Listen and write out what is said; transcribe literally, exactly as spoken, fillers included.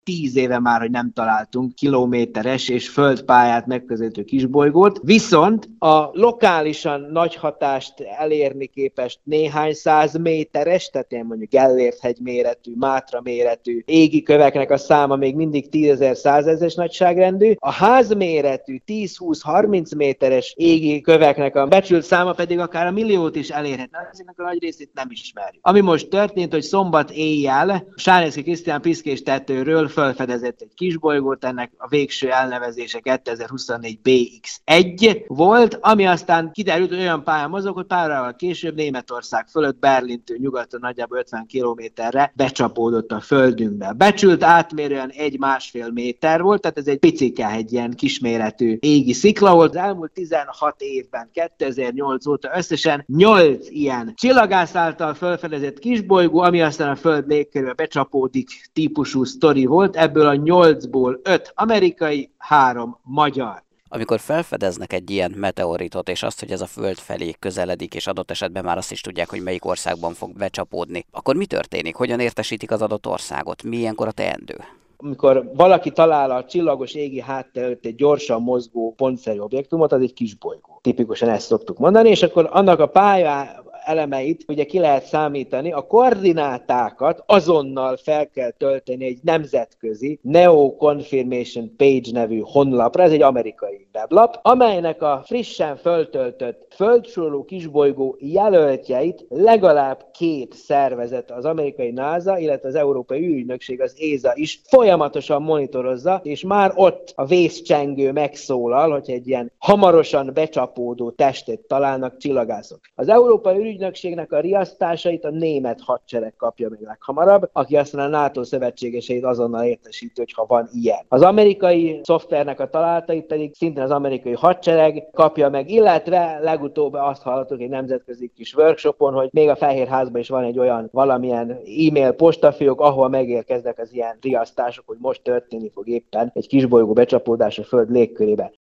tíz éve már, hogy nem találtunk kilométeres és földpályát megközelítő kisbolygót, viszont a lokálisan nagy hatást elérni képest néhány száz méteres, tehát ilyen mondjuk Gellért-hegy méretű, Mátra méretű égi köveknek a száma még mindig tízezer, százezres nagyságrendű, a házméretű tíz-húsz-harminc méteres égi köveknek a becsült száma pedig akár a milliót is elérhet. Ezeknek a nagy részét nem ismerjük. Ami most történt, hogy szombat éjjel Sárneczky Krisztián Piszkés tetőről felfedezett egy kisbolygót, ennek a végső elnevezése kétezer-huszonnégy bé iksz egy volt, ami aztán kiderült, hogy olyan pályán mozog, hogy pár órával később Németország fölött Berlintől nyugaton nagyjából ötven kilométerre becsapódott a földünkbe. Becsült átmérően egy-másfél méter volt, tehát ez egy picike, egy ilyen kisméretű égi szikla volt. Az elmúlt tizenhat évben, kétezer-nyolc óta összesen nyolc ilyen csillagász által felfedezett kisbolygó, ami aztán a Föld légkörébe becsapódik típusú sztori volt, ebből a nyolcból öt amerikai, három magyar. Amikor felfedeznek egy ilyen meteoritot, és azt, hogy ez a Föld felé közeledik, és adott esetben már azt is tudják, hogy melyik országban fog becsapódni, akkor mi történik? Hogyan értesítik az adott országot? Mi ilyenkor a teendő? Amikor valaki talál a csillagos égi háttér előtt egy gyorsan mozgó pontszerű objektumot, az egy kisbolygó. Tipikusan ezt szoktuk mondani, és akkor annak a pálya elemeit ugye ki lehet számítani, a koordinátákat azonnal fel kell tölteni egy nemzetközi Neo Confirmation Page nevű honlapra, ez egy amerikai weblap, amelynek a frissen föltöltött földsúló kisbolygó jelöltjeit legalább két szervezet, az amerikai NASA, illetve az Európai űrügynökség, az é es á is folyamatosan monitorozza, és már ott a vészcsengő megszólal, hogy egy ilyen hamarosan becsapódó testet találnak csillagászok. Az Európai űrügynökségnek a riasztásait a német hadsereg kapja meg leghamarabb, aki aztán a NATO szövetségeseit azonnal értesíti, hogy ha van ilyen. Az amerikai szoftvernek a találatait pedig szintén az amerikai hadsereg kapja meg, illetve legutóbb azt hallottuk egy nemzetközi kis workshopon, hogy még a Fehérházban is van egy olyan valamilyen e-mail postafiók, ahol megérkeznek az ilyen riasztások, hogy most történni fog éppen egy kisbolygó becsapódás a Föld légkörébe.